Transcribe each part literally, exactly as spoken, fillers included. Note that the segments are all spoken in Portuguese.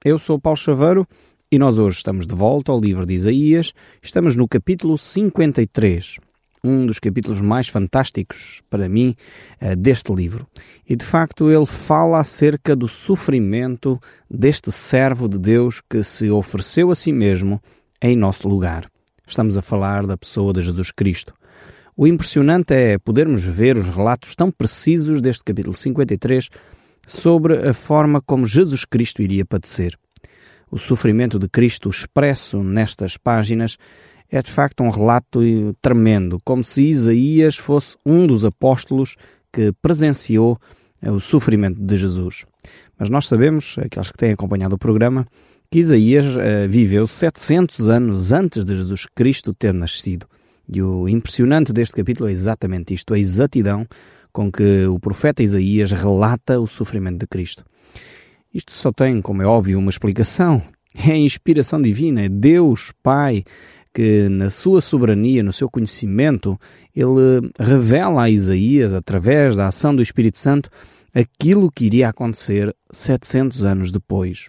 Eu sou Paulo Chaveiro e nós hoje estamos de volta ao livro de Isaías. Estamos no capítulo cinquenta e três, um dos capítulos mais fantásticos para mim uh, deste livro. E de facto ele fala acerca do sofrimento deste servo de Deus que se ofereceu a si mesmo em nosso lugar. Estamos a falar da pessoa de Jesus Cristo. O impressionante é podermos ver os relatos tão precisos deste capítulo cinquenta e três sobre a forma como Jesus Cristo iria padecer. O sofrimento de Cristo expresso nestas páginas é de facto um relato tremendo, como se Isaías fosse um dos apóstolos que presenciou o sofrimento de Jesus. Mas nós sabemos, aqueles que têm acompanhado o programa, que Isaías uh, viveu setecentos anos antes de Jesus Cristo ter nascido. E o impressionante deste capítulo é exatamente isto, a exatidão com que o profeta Isaías relata o sofrimento de Cristo. Isto só tem, como é óbvio, uma explicação. É a inspiração divina, é Deus Pai que na sua soberania, no seu conhecimento, ele revela a Isaías, através da ação do Espírito Santo, aquilo que iria acontecer setecentos anos depois.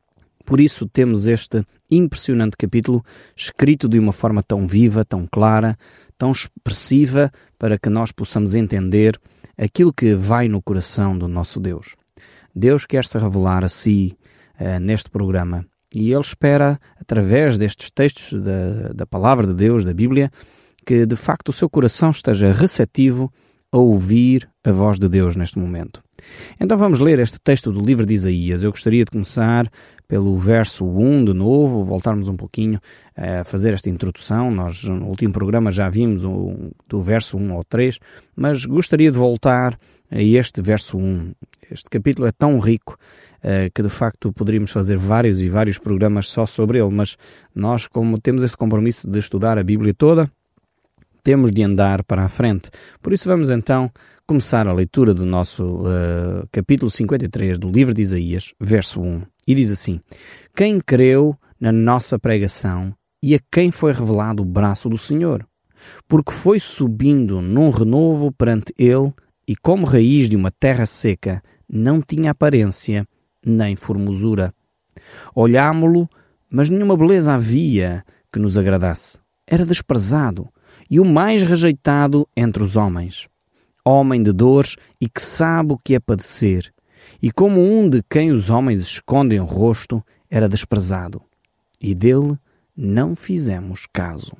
Por isso temos este impressionante capítulo escrito de uma forma tão viva, tão clara, tão expressiva, para que nós possamos entender aquilo que vai no coração do nosso Deus. Deus quer se revelar a si uh, neste programa e Ele espera, através destes textos da, da Palavra de Deus, da Bíblia, que de facto o seu coração esteja receptivo a ouvir a voz de Deus neste momento. Então vamos ler este texto do livro de Isaías. Eu gostaria de começar pelo verso um de novo, voltarmos um pouquinho a fazer esta introdução. Nós no último programa já vimos o, do verso um ao três, mas gostaria de voltar a este verso um. Este capítulo é tão rico uh, que de facto poderíamos fazer vários e vários programas só sobre ele, mas nós, como temos este compromisso de estudar a Bíblia toda, temos de andar para a frente. Por isso vamos então começar a leitura do nosso uh, capítulo cinquenta e três do livro de Isaías, verso um. E diz assim: Quem creu na nossa pregação e a quem foi revelado o braço do Senhor? Porque foi subindo num renovo perante ele e como raiz de uma terra seca, não tinha aparência nem formosura. Olhámo-lo, mas nenhuma beleza havia que nos agradasse. Era desprezado e o mais rejeitado entre os homens. Homem de dores e que sabe o que é padecer. E como um de quem os homens escondem o rosto, era desprezado. E dele não fizemos caso.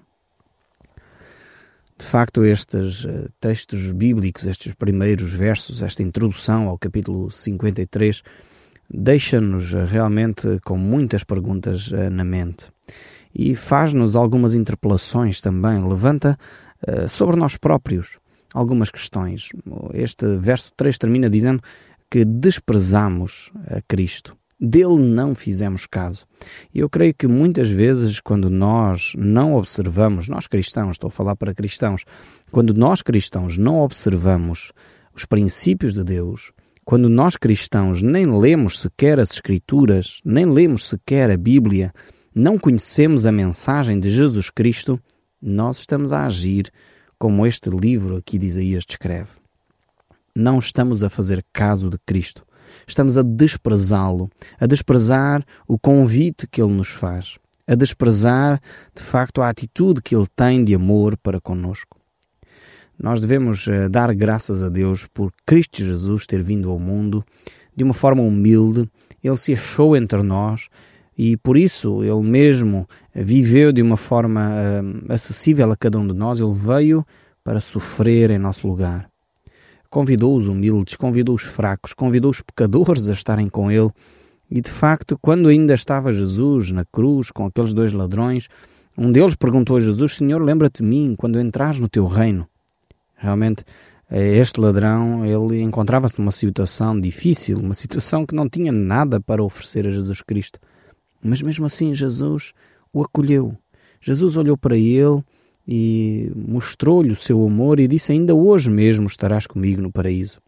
De facto, estes uh, textos bíblicos, estes primeiros versos, esta introdução ao capítulo cinquenta e três, deixa-nos uh, realmente com muitas perguntas uh, na mente. E faz-nos algumas interpelações também, levanta uh, sobre nós próprios algumas questões. Este verso três termina dizendo que desprezamos a Cristo. Dele não fizemos caso. E eu creio que muitas vezes quando nós não observamos, nós cristãos, estou a falar para cristãos, quando nós cristãos não observamos os princípios de Deus, quando nós cristãos nem lemos sequer as Escrituras, nem lemos sequer a Bíblia, não conhecemos a mensagem de Jesus Cristo, nós estamos a agir como este livro aqui de Isaías descreve. Não estamos a fazer caso de Cristo. Estamos a desprezá-lo, a desprezar o convite que Ele nos faz, a desprezar, de facto, a atitude que Ele tem de amor para conosco. Nós devemos uh, dar graças a Deus por Cristo Jesus ter vindo ao mundo de uma forma humilde. Ele se achou entre nós e, por isso, Ele mesmo viveu de uma forma uh, acessível a cada um de nós. Ele veio para sofrer em nosso lugar. Convidou os humildes, convidou os fracos, convidou os pecadores a estarem com Ele. E, de facto, quando ainda estava Jesus na cruz com aqueles dois ladrões, um deles perguntou a Jesus: Senhor, lembra-te de mim quando entrares no teu reino. Realmente, este ladrão, ele encontrava-se numa situação difícil, uma situação que não tinha nada para oferecer a Jesus Cristo. Mas mesmo assim, Jesus o acolheu. Jesus olhou para ele e mostrou-lhe o seu amor e disse: ainda hoje mesmo estarás comigo no paraíso.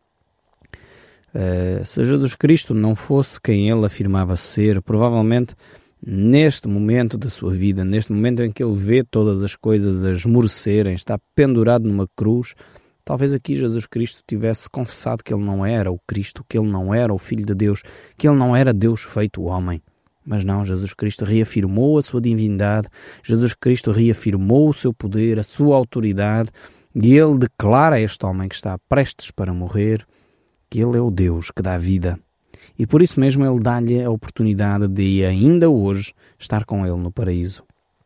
Uh, se Jesus Cristo não fosse quem ele afirmava ser, provavelmente neste momento da sua vida, neste momento em que ele vê todas as coisas a esmorecerem, está pendurado numa cruz, talvez aqui Jesus Cristo tivesse confessado que ele não era o Cristo, que ele não era o Filho de Deus, que ele não era Deus feito homem. Mas não, Jesus Cristo reafirmou a sua divindade, Jesus Cristo reafirmou o seu poder, a sua autoridade, e ele declara a este homem que está prestes para morrer que ele é o Deus que dá vida. E por isso mesmo ele dá-lhe a oportunidade de ainda hoje estar com ele no paraíso.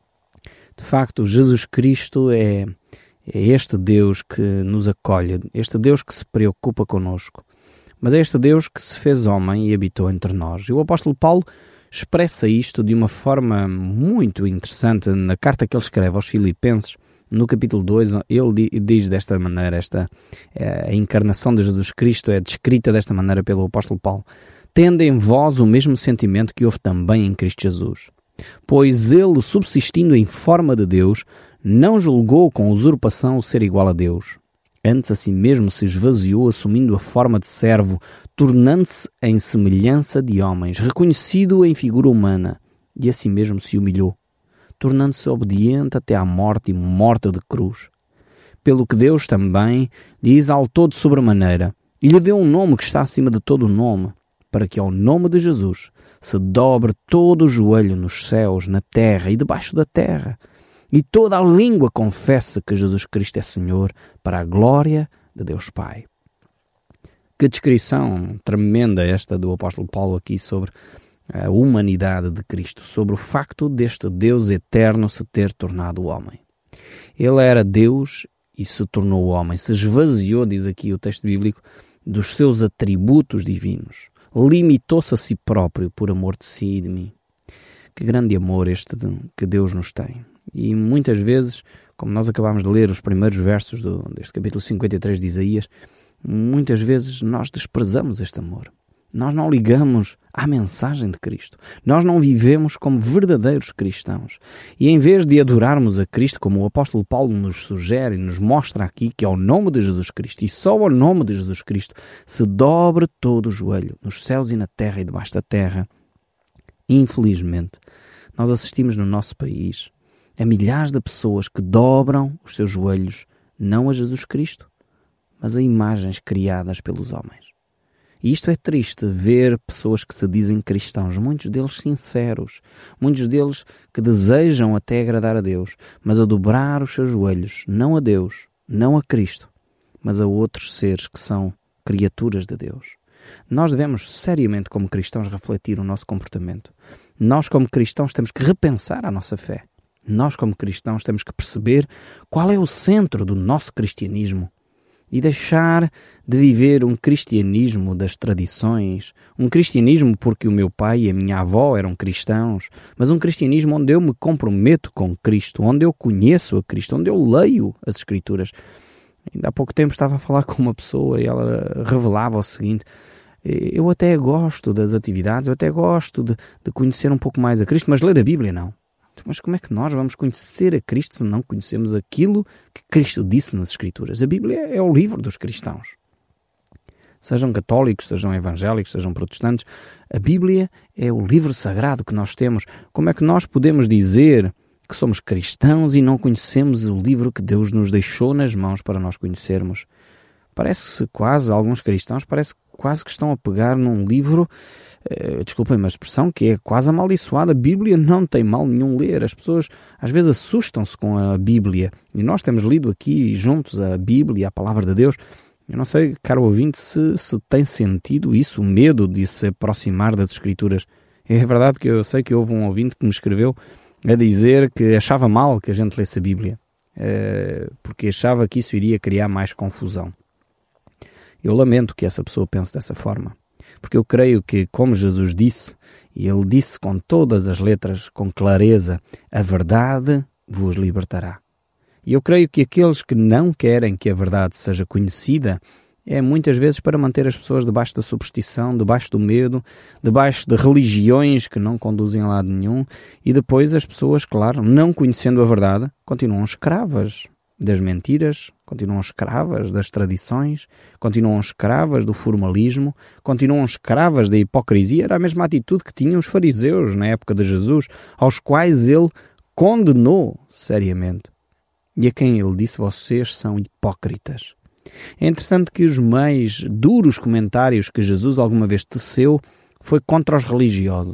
De facto, Jesus Cristo é, é este Deus que nos acolhe, este Deus que se preocupa conosco. Mas é este Deus que se fez homem e habitou entre nós. E o apóstolo Paulo expressa isto de uma forma muito interessante na carta que ele escreve aos Filipenses. No capítulo dois, ele diz desta maneira, esta, a encarnação de Jesus Cristo é descrita desta maneira pelo apóstolo Paulo. Tende em vós o mesmo sentimento que houve também em Cristo Jesus. Pois ele, subsistindo em forma de Deus, não julgou com usurpação o ser igual a Deus. Antes a si mesmo se esvaziou, assumindo a forma de servo, tornando-se em semelhança de homens, reconhecido em figura humana, e a si mesmo se humilhou, tornando-se obediente até à morte e morte de cruz. Pelo que Deus também lhe exaltou de sobremaneira, e lhe deu um nome que está acima de todo o nome, para que ao nome de Jesus se dobre todo o joelho nos céus, na terra e debaixo da terra, e toda a língua confesse que Jesus Cristo é Senhor, para a glória de Deus Pai. Que descrição tremenda esta do apóstolo Paulo aqui sobre a humanidade de Cristo, sobre o facto deste Deus eterno se ter tornado homem. Ele era Deus e se tornou homem, se esvaziou, diz aqui o texto bíblico, dos seus atributos divinos. Limitou-se a si próprio por amor de si e de mim. Que grande amor este que Deus nos tem. E muitas vezes, como nós acabamos de ler os primeiros versos do, deste capítulo cinquenta e três de Isaías, muitas vezes nós desprezamos este amor. Nós não ligamos à mensagem de Cristo. Nós não vivemos como verdadeiros cristãos. E em vez de adorarmos a Cristo, como o apóstolo Paulo nos sugere e nos mostra aqui, que ao nome de Jesus Cristo, e só ao nome de Jesus Cristo, se dobre todo o joelho, nos céus e na terra e debaixo da terra. Infelizmente, nós assistimos no nosso país a milhares de pessoas que dobram os seus joelhos, não a Jesus Cristo, mas a imagens criadas pelos homens. E isto é triste, ver pessoas que se dizem cristãos, muitos deles sinceros, muitos deles que desejam até agradar a Deus, mas a dobrar os seus joelhos, não a Deus, não a Cristo, mas a outros seres que são criaturas de Deus. Nós devemos seriamente, como cristãos, refletir o nosso comportamento. Nós, como cristãos, temos que repensar a nossa fé. Nós, como cristãos, temos que perceber qual é o centro do nosso cristianismo e deixar de viver um cristianismo das tradições, um cristianismo porque o meu pai e a minha avó eram cristãos, mas um cristianismo onde eu me comprometo com Cristo, onde eu conheço a Cristo, onde eu leio as Escrituras. Ainda há pouco tempo estava a falar com uma pessoa e ela revelava o seguinte: eu até gosto das atividades, eu até gosto de, de conhecer um pouco mais a Cristo, mas ler a Bíblia não. Mas como é que nós vamos conhecer a Cristo se não conhecemos aquilo que Cristo disse nas Escrituras? A Bíblia é o livro dos cristãos. Sejam católicos, sejam evangélicos, sejam protestantes, a Bíblia é o livro sagrado que nós temos. Como é que nós podemos dizer que somos cristãos e não conhecemos o livro que Deus nos deixou nas mãos para nós conhecermos? Parece quase, alguns cristãos, parece quase que estão a pegar num livro, eh, desculpem-me a expressão, que é quase amaldiçoada. A Bíblia não tem mal nenhum ler. As pessoas às vezes assustam-se com a Bíblia. E nós temos lido aqui juntos a Bíblia, a Palavra de Deus. Eu não sei, caro ouvinte, se, se tem sentido isso, o medo de se aproximar das Escrituras. É verdade que eu sei que houve um ouvinte que me escreveu a dizer que achava mal que a gente lesse a Bíblia, eh, porque achava que isso iria criar mais confusão. Eu lamento que essa pessoa pense dessa forma, porque eu creio que, como Jesus disse, e ele disse com todas as letras, com clareza, a verdade vos libertará. E eu creio que aqueles que não querem que a verdade seja conhecida é muitas vezes para manter as pessoas debaixo da superstição, debaixo do medo, debaixo de religiões que não conduzem a lado nenhum, e depois as pessoas, claro, não conhecendo a verdade, continuam escravas das mentiras, continuam escravas das tradições, continuam escravas do formalismo, continuam escravas da hipocrisia. Era a mesma atitude que tinham os fariseus na época de Jesus, aos quais ele condenou seriamente. E a quem ele disse: vocês são hipócritas. É interessante que os mais duros comentários que Jesus alguma vez teceu foi contra os religiosos.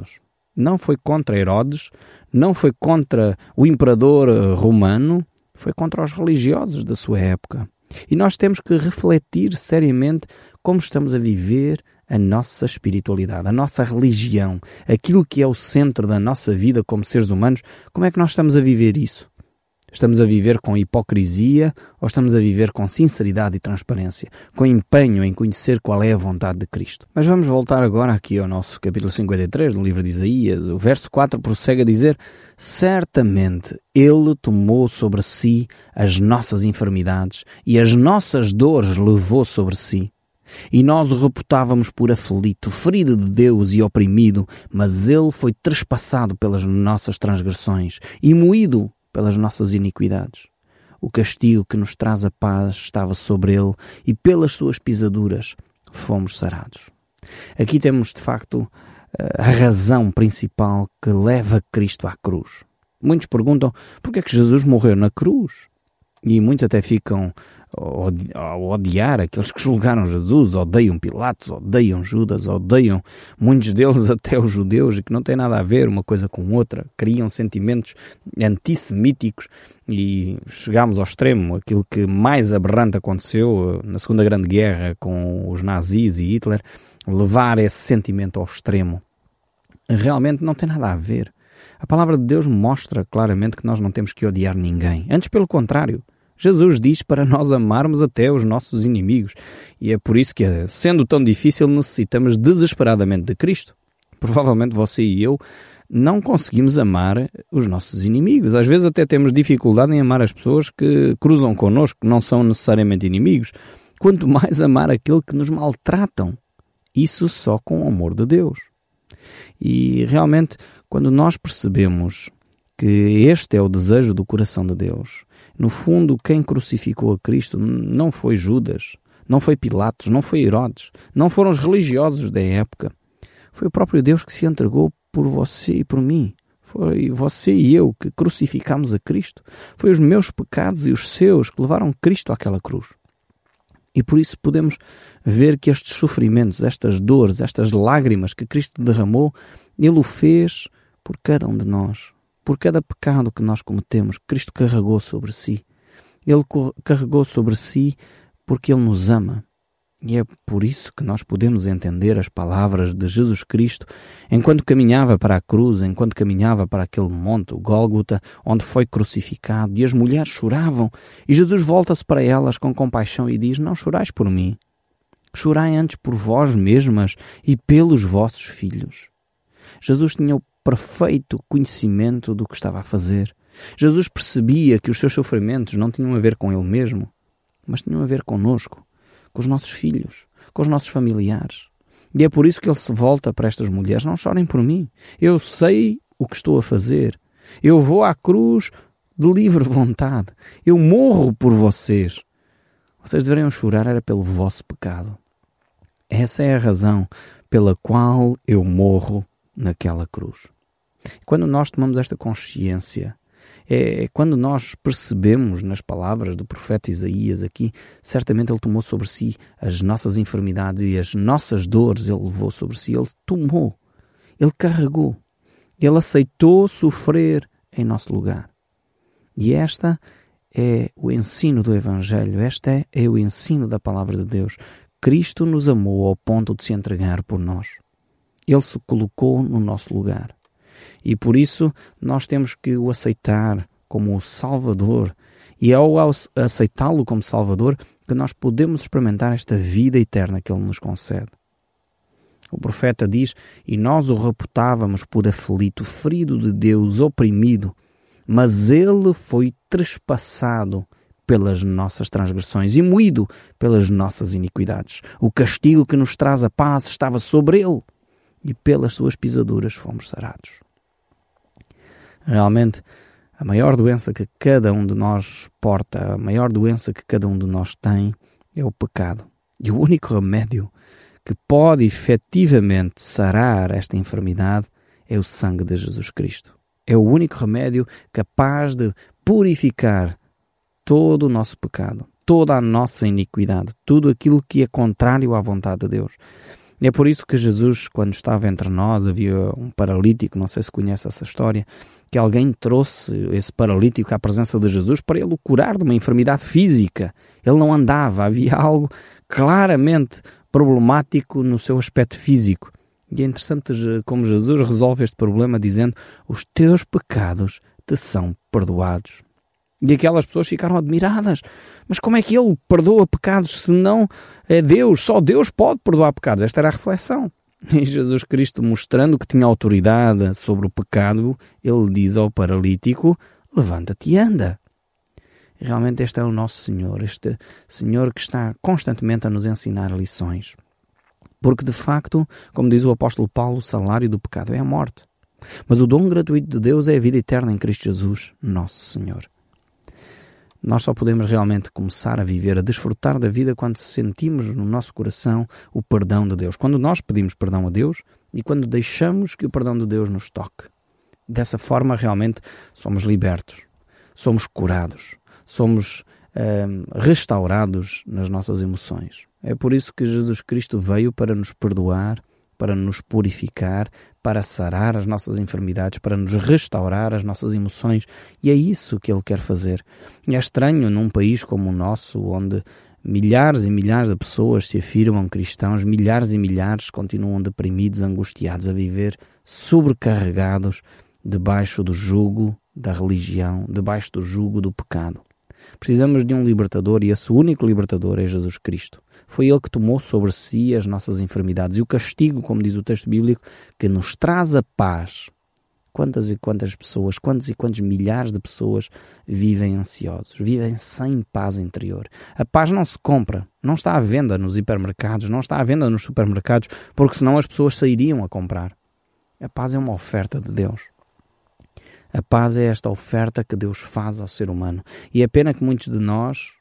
Não foi contra Herodes, não foi contra o imperador romano, foi contra os religiosos da sua época. E nós temos que refletir seriamente como estamos a viver a nossa espiritualidade, a nossa religião, aquilo que é o centro da nossa vida como seres humanos. Como é que nós estamos a viver isso? Estamos a viver com hipocrisia ou estamos a viver com sinceridade e transparência, com empenho em conhecer qual é a vontade de Cristo? Mas vamos voltar agora aqui ao nosso capítulo cinquenta e três do livro de Isaías. O verso quatro prossegue a dizer: certamente Ele tomou sobre si as nossas enfermidades e as nossas dores levou sobre si. E nós o reputávamos por aflito, ferido de Deus e oprimido, mas Ele foi trespassado pelas nossas transgressões e moído pelas nossas iniquidades. O castigo que nos traz a paz estava sobre Ele e pelas suas pisaduras fomos sarados. Aqui temos, de facto, a razão principal que leva Cristo à cruz. Muitos perguntam por que é que Jesus morreu na cruz? E muitos até ficam a odiar aqueles que julgaram Jesus, odeiam Pilatos, odeiam Judas, odeiam muitos deles até os judeus, e que não tem nada a ver uma coisa com outra, criam sentimentos antissemíticos, e chegámos ao extremo. Aquilo que mais aberrante aconteceu na Segunda Grande Guerra com os nazis e Hitler, levar esse sentimento ao extremo. Realmente não tem nada a ver. A palavra de Deus mostra claramente que nós não temos que odiar ninguém. Antes, pelo contrário, Jesus diz para nós amarmos até os nossos inimigos. E é por isso que, sendo tão difícil, necessitamos desesperadamente de Cristo. Provavelmente você e eu não conseguimos amar os nossos inimigos. Às vezes até temos dificuldade em amar as pessoas que cruzam connosco, que não são necessariamente inimigos. Quanto mais amar aquele que nos maltratam. Isso só com o amor de Deus. E realmente, quando nós percebemos que este é o desejo do coração de Deus, no fundo, quem crucificou a Cristo não foi Judas, não foi Pilatos, não foi Herodes, não foram os religiosos da época. Foi o próprio Deus que se entregou por você e por mim. Foi você e eu que crucificámos a Cristo. Foi os meus pecados e os seus que levaram Cristo àquela cruz. E por isso podemos ver que estes sofrimentos, estas dores, estas lágrimas que Cristo derramou, Ele o fez por cada um de nós. Por cada pecado que nós cometemos, Cristo carregou sobre si. Ele carregou sobre si porque Ele nos ama. E é por isso que nós podemos entender as palavras de Jesus Cristo enquanto caminhava para a cruz, enquanto caminhava para aquele monte, o Gólgota, onde foi crucificado, e as mulheres choravam. E Jesus volta-se para elas com compaixão e diz: não chorais por mim, chorai antes por vós mesmas e pelos vossos filhos. Jesus tinha o perfeito conhecimento do que estava a fazer. Jesus percebia que os seus sofrimentos não tinham a ver com Ele mesmo, mas tinham a ver connosco, com os nossos filhos, com os nossos familiares. E é por isso que Ele se volta para estas mulheres: não chorem por mim, eu sei o que estou a fazer, eu vou à cruz de livre vontade, eu morro por vocês. Vocês deveriam chorar era pelo vosso pecado. Essa é a razão pela qual eu morro naquela cruz. Quando nós tomamos esta consciência, é quando nós percebemos nas palavras do profeta Isaías aqui, certamente ele tomou sobre si as nossas enfermidades e as nossas dores, ele levou sobre si, ele tomou, ele carregou, ele aceitou sofrer em nosso lugar. E esta é o ensino do Evangelho, esta é, é o ensino da palavra de Deus. Cristo nos amou ao ponto de se entregar por nós. Ele se colocou no nosso lugar. E por isso nós temos que o aceitar como o Salvador. E é ao aceitá-lo como Salvador que nós podemos experimentar esta vida eterna que Ele nos concede. O profeta diz: e nós o reputávamos por aflito, ferido de Deus, oprimido, mas Ele foi trespassado pelas nossas transgressões e moído pelas nossas iniquidades. O castigo que nos traz a paz estava sobre Ele, e pelas suas pisaduras fomos sarados. Realmente, a maior doença que cada um de nós porta, a maior doença que cada um de nós tem, é o pecado. E o único remédio que pode efetivamente sarar esta enfermidade é o sangue de Jesus Cristo. É o único remédio capaz de purificar todo o nosso pecado, toda a nossa iniquidade, tudo aquilo que é contrário à vontade de Deus. E é por isso que Jesus, quando estava entre nós, havia um paralítico, não sei se conhece essa história, que alguém trouxe esse paralítico à presença de Jesus para ele o curar de uma enfermidade física. Ele não andava, havia algo claramente problemático no seu aspecto físico. E é interessante como Jesus resolve este problema dizendo: os teus pecados te são perdoados. E aquelas pessoas ficaram admiradas. Mas como é que ele perdoa pecados se não é Deus? Só Deus pode perdoar pecados. Esta era a reflexão. E Jesus Cristo, mostrando que tinha autoridade sobre o pecado, ele diz ao paralítico: levanta-te e anda. E realmente este é o nosso Senhor, este Senhor que está constantemente a nos ensinar lições. Porque de facto, como diz o apóstolo Paulo, o salário do pecado é a morte. Mas o dom gratuito de Deus é a vida eterna em Cristo Jesus, nosso Senhor. Nós só podemos realmente começar a viver, a desfrutar da vida quando sentimos no nosso coração o perdão de Deus. Quando nós pedimos perdão a Deus e quando deixamos que o perdão de Deus nos toque. Dessa forma realmente somos libertos, somos curados, somos hum, restaurados nas nossas emoções. É por isso que Jesus Cristo veio para nos perdoar, para nos purificar, para sarar as nossas enfermidades, para nos restaurar as nossas emoções. E é isso que Ele quer fazer. E é estranho num país como o nosso, onde milhares e milhares de pessoas se afirmam cristãos, milhares e milhares continuam deprimidos, angustiados, a viver sobrecarregados debaixo do jugo da religião, debaixo do jugo do pecado. Precisamos de um libertador e esse único libertador é Jesus Cristo. Foi Ele que tomou sobre si as nossas enfermidades e o castigo, como diz o texto bíblico, que nos traz a paz. Quantas e quantas pessoas, quantos e quantos milhares de pessoas vivem ansiosos, vivem sem paz interior. A paz não se compra, não está à venda nos hipermercados, não está à venda nos supermercados, porque senão as pessoas sairiam a comprar. A paz é uma oferta de Deus. A paz é esta oferta que Deus faz ao ser humano. E é pena que muitos de nós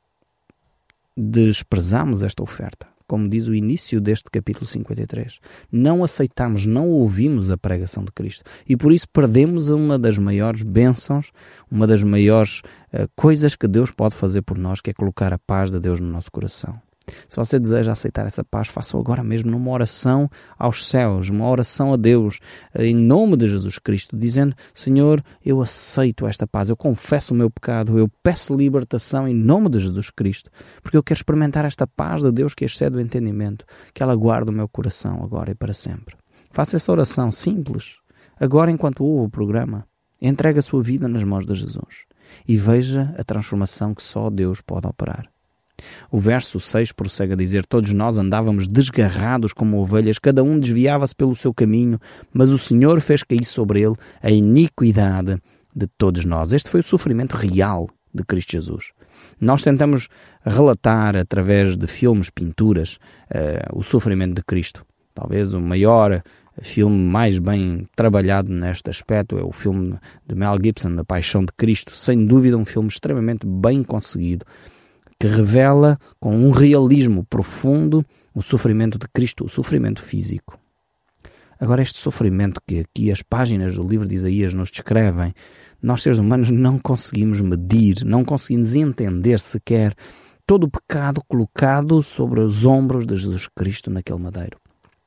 desprezamos esta oferta. Como diz o início deste capítulo cinquenta e três. Não aceitamos, não ouvimos a pregação de Cristo. E por isso perdemos uma das maiores bênçãos, uma das maiores uh, coisas que Deus pode fazer por nós, que é colocar a paz de Deus no nosso coração. Se você deseja aceitar essa paz, faça-o agora mesmo numa oração aos céus, uma oração a Deus, em nome de Jesus Cristo, dizendo: Senhor, eu aceito esta paz, eu confesso o meu pecado, eu peço libertação em nome de Jesus Cristo, porque eu quero experimentar esta paz de Deus que excede o entendimento, que ela guarda o meu coração agora e para sempre. Faça essa oração simples, agora enquanto ouve o programa, entregue a sua vida nas mãos de Jesus e veja a transformação que só Deus pode operar. O verso seis prossegue a dizer: todos nós andávamos desgarrados como ovelhas, cada um desviava-se pelo seu caminho, mas o Senhor fez cair sobre ele a iniquidade de todos nós. Este foi o sofrimento real de Cristo Jesus. Nós tentamos relatar através de filmes, pinturas, uh, o sofrimento de Cristo. Talvez o maior filme mais bem trabalhado neste aspecto é o filme de Mel Gibson, A Paixão de Cristo. Sem dúvida um filme extremamente bem conseguido, que revela com um realismo profundo o sofrimento de Cristo, o sofrimento físico. Agora, este sofrimento que aqui as páginas do livro de Isaías nos descrevem, nós seres humanos não conseguimos medir, não conseguimos entender sequer todo o pecado colocado sobre os ombros de Jesus Cristo naquele madeiro.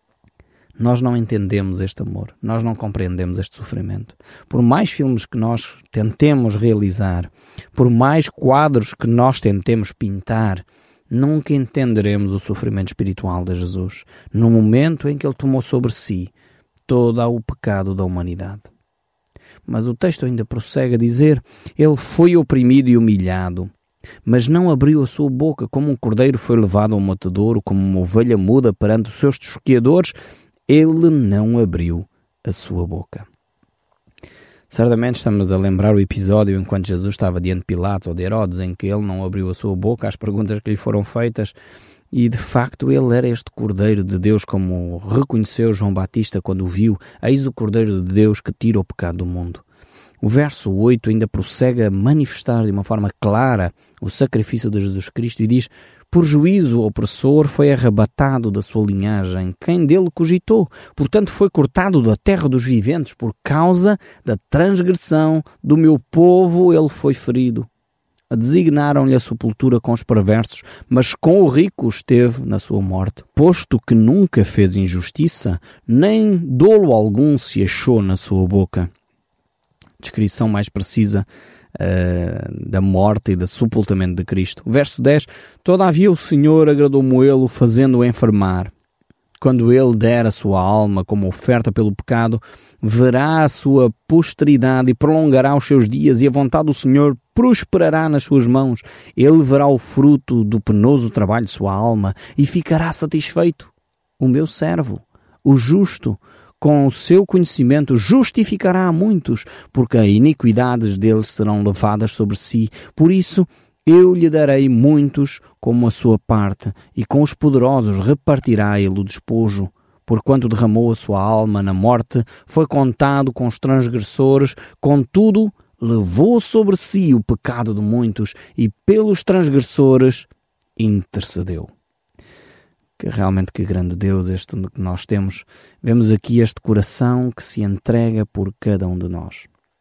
Nós não entendemos este amor, nós não compreendemos este sofrimento. Por mais filmes que nós tentemos realizar, por mais quadros que nós tentemos pintar, nunca entenderemos o sofrimento espiritual de Jesus, no momento em que Ele tomou sobre si todo o pecado da humanidade. Mas o texto ainda prossegue a dizer: Ele foi oprimido e humilhado, mas não abriu a sua boca, como um cordeiro foi levado ao matadouro, como uma ovelha muda perante os seus tosquiadores, Ele não abriu a sua boca. Certamente estamos a lembrar o episódio enquanto Jesus estava diante de Pilatos ou de Herodes, em que ele não abriu a sua boca às perguntas que lhe foram feitas, e de facto ele era este Cordeiro de Deus, como reconheceu João Batista quando o viu: eis o Cordeiro de Deus que tira o pecado do mundo. O verso oito ainda prossegue a manifestar de uma forma clara o sacrifício de Jesus Cristo e diz: por juízo o opressor foi arrebatado da sua linhagem, quem dele cogitou? Portanto foi cortado da terra dos viventes, por causa da transgressão do meu povo ele foi ferido. designaram-lhe a sepultura com os perversos, mas com o rico esteve na sua morte. Posto que nunca fez injustiça, nem dolo algum se achou na sua boca. Descrição mais precisa uh, da morte e do sepultamento de Cristo. Verso dez. Todavia o Senhor agradou Moelo, fazendo-o enfermar. Quando ele der a sua alma como oferta pelo pecado, verá a sua posteridade e prolongará os seus dias, e a vontade do Senhor prosperará nas suas mãos. Ele verá o fruto do penoso trabalho de sua alma e ficará satisfeito. O meu servo, o justo, com o seu conhecimento justificará a muitos, porque as iniquidades deles serão levadas sobre si. Por isso, eu lhe darei muitos como a sua parte, e com os poderosos repartirá ele o despojo. Porquanto derramou a sua alma na morte, foi contado com os transgressores, contudo, levou sobre si o pecado de muitos, e pelos transgressores intercedeu. Que realmente que grande Deus este que nós temos. Vemos aqui este coração que se entrega por cada um de nós.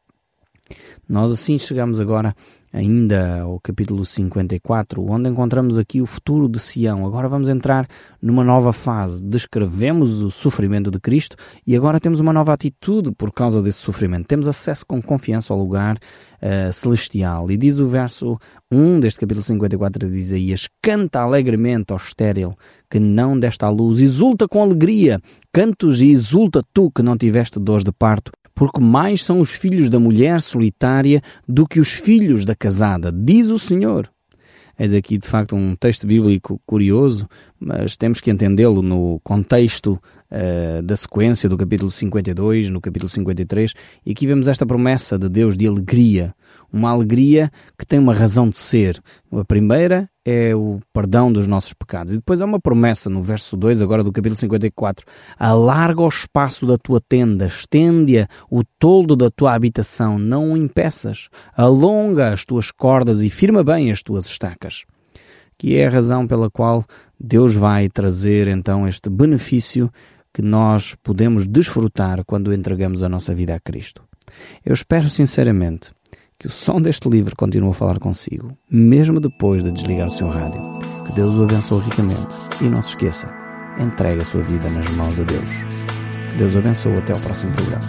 Nós assim chegamos agora ainda ao capítulo cinquenta e quatro, onde encontramos aqui o futuro de Sião. Agora vamos entrar numa nova fase. Descrevemos o sofrimento de Cristo e agora temos uma nova atitude por causa desse sofrimento. Temos acesso com confiança ao lugar uh, celestial. E diz o verso um deste capítulo cinquenta e quatro de Isaías: canta alegremente, ó estéril, que não deste à luz. Exulta com alegria, cantos e exulta tu que não tiveste dores de parto. Porque mais são os filhos da mulher solitária do que os filhos da casada, diz o Senhor. Eis aqui, de facto, um texto bíblico curioso, mas temos que entendê-lo no contexto uh, da sequência do capítulo cinquenta e dois, no capítulo cinquenta e três, e aqui vemos esta promessa de Deus de alegria, uma alegria que tem uma razão de ser. A primeira é o perdão dos nossos pecados, e depois há uma promessa no verso dois, agora do capítulo cinquenta e quatro, alarga o espaço da tua tenda, estende-a o toldo da tua habitação, não o impeças, alonga as tuas cordas e firma bem as tuas estacas. Que é a razão pela qual Deus vai trazer então este benefício que nós podemos desfrutar quando entregamos a nossa vida a Cristo. Eu espero sinceramente que o som deste livro continue a falar consigo, mesmo depois de desligar o seu rádio. Que Deus o abençoe ricamente e não se esqueça, entregue a sua vida nas mãos de Deus. Que Deus o abençoe, até ao próximo programa.